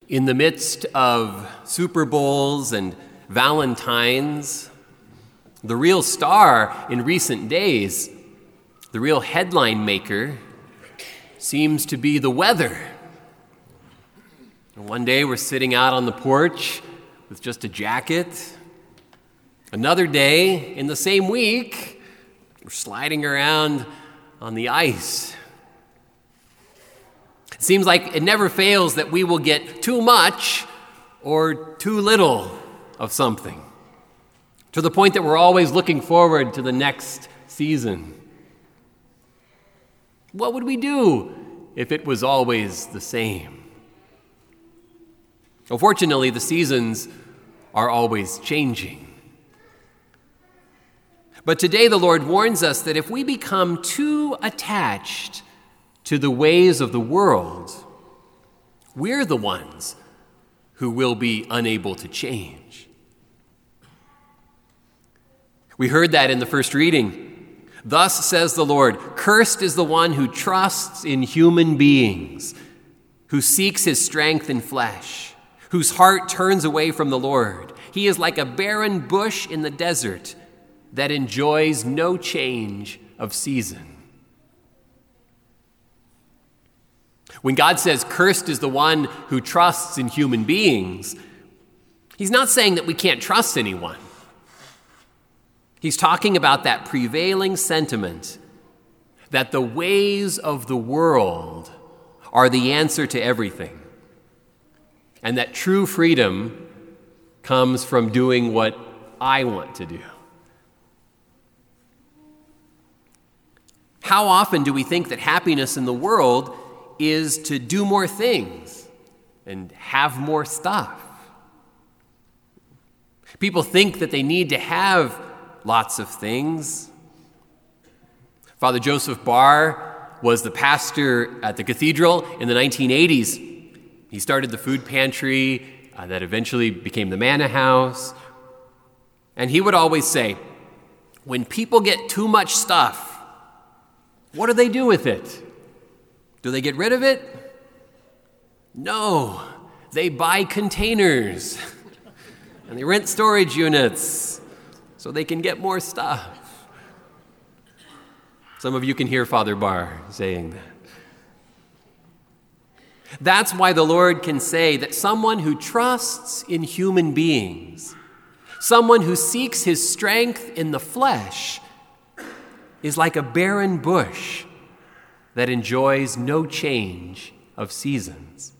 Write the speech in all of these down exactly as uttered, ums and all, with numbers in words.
In the midst of Super Bowls and Valentines, the real star in recent days, the real headline maker, seems to be the weather. One day we're sitting out on the porch with just a jacket. Another day, in the same week, we're sliding around on the ice. It seems like it never fails that we will get too much or too little of something, to the point that we're always looking forward to the next season. What would we do if it was always the same? Well, fortunately, the seasons are always changing. But today the Lord warns us that if we become too attached to the ways of the world, we're the ones who will be unable to change. We heard that in the first reading. Thus says the Lord, cursed is the one who trusts in human beings, who seeks his strength in flesh, whose heart turns away from the Lord. He is like a barren bush in the desert that enjoys no change of season. When God says cursed is the one who trusts in human beings, he's not saying that we can't trust anyone. He's talking about that prevailing sentiment that the ways of the world are the answer to everything, and that true freedom comes from doing what I want to do. How often do we think that happiness in the world is to do more things and have more stuff? People think that they need to have lots of things. Father Joseph Barr was the pastor at the cathedral in the nineteen eighties. He started the food pantry uh, that eventually became the Manna House. And he would always say, when people get too much stuff, what do they do with it? Do they get rid of it? No, they buy containers and they rent storage units so they can get more stuff. Some of you can hear Father Barr saying that. That's why the Lord can say that someone who trusts in human beings, someone who seeks his strength in the flesh, is like a barren bush that enjoys no change of seasons.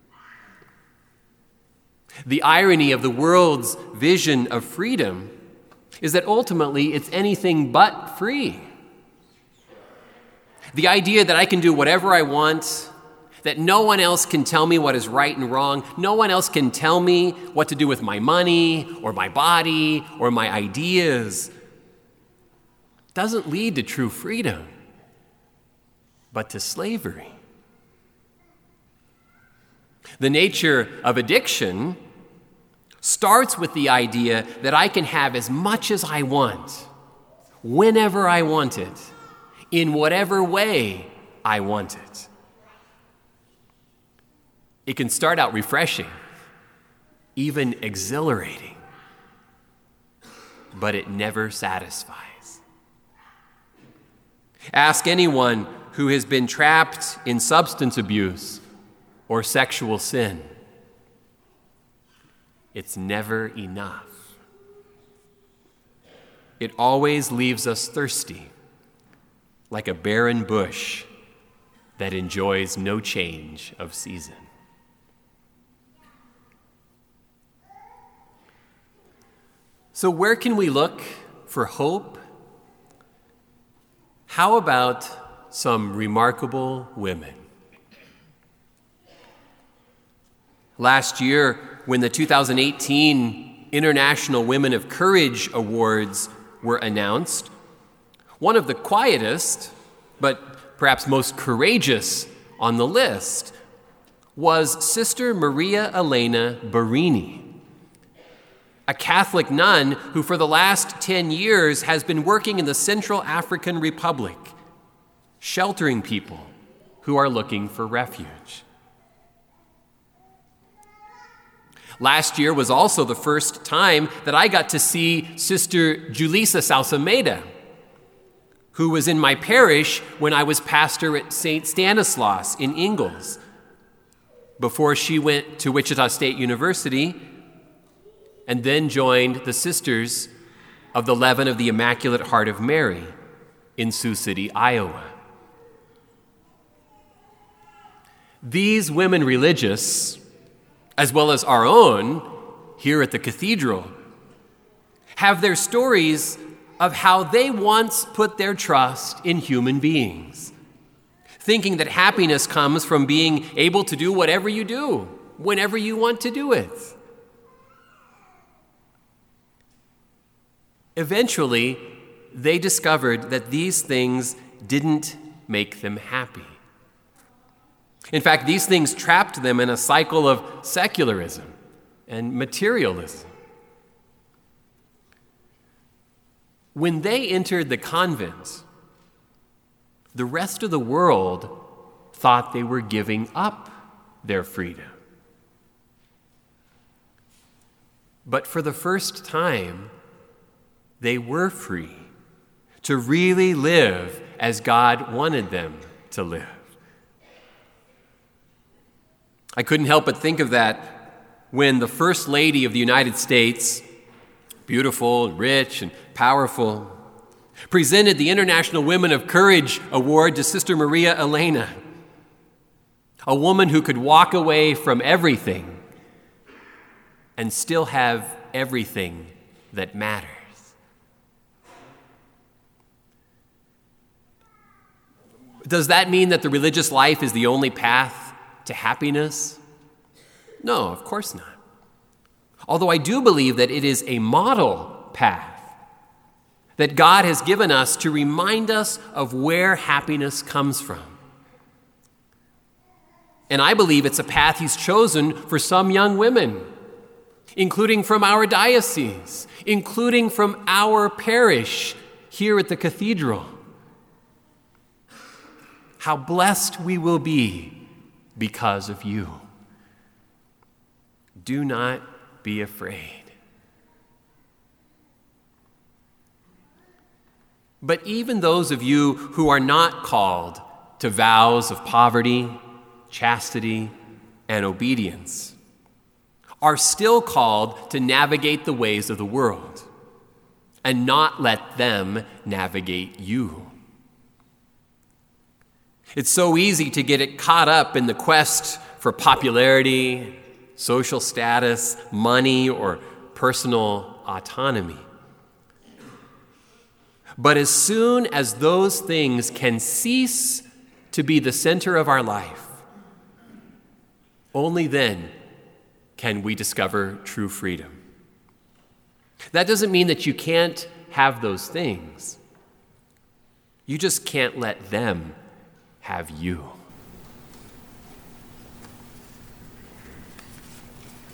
The irony of the world's vision of freedom is that ultimately it's anything but free. The idea that I can do whatever I want, that no one else can tell me what is right and wrong, no one else can tell me what to do with my money or my body or my ideas, doesn't lead to true freedom, but to slavery. The nature of addiction starts with the idea that I can have as much as I want, whenever I want it, in whatever way I want it. It can start out refreshing, even exhilarating, but it never satisfies. Ask anyone who has been trapped in substance abuse or sexual sin. It's never enough. It always leaves us thirsty, like a barren bush that enjoys no change of season. So where can we look for hope? How about some remarkable women? Last year, when the two thousand eighteen International Women of Courage Awards were announced, one of the quietest, but perhaps most courageous on the list, was Sister Maria Elena Barini, a Catholic nun who for the last ten years has been working in the Central African Republic, sheltering people who are looking for refuge. Last year was also the first time that I got to see Sister Julissa Salsameda, who was in my parish when I was pastor at Saint Stanislaus in Ingalls, before she went to Wichita State University and then joined the Sisters of the Leaven of the Immaculate Heart of Mary in Sioux City, Iowa. These women religious, as well as our own here at the cathedral, have their stories of how they once put their trust in human beings, thinking that happiness comes from being able to do whatever you do, whenever you want to do it. Eventually, they discovered that these things didn't make them happy. In fact, these things trapped them in a cycle of secularism and materialism. When they entered the convent, the rest of the world thought they were giving up their freedom. But for the first time, they were free to really live as God wanted them to live. I couldn't help but think of that when the First Lady of the United States, beautiful, rich, and powerful, presented the International Women of Courage Award to Sister Maria Elena, a woman who could walk away from everything and still have everything that matters. Does that mean that the religious life is the only path to happiness? No, of course not. Although I do believe that it is a model path that God has given us to remind us of where happiness comes from. And I believe it's a path He's chosen for some young women, including from our diocese, including from our parish here at the cathedral. How blessed we will be because of you. Do not be afraid. But even those of you who are not called to vows of poverty, chastity, and obedience are still called to navigate the ways of the world and not let them navigate you. It's so easy to get it caught up in the quest for popularity, social status, money, or personal autonomy. But as soon as those things can cease to be the center of our life, only then can we discover true freedom. That doesn't mean that you can't have those things. You just can't let them have you.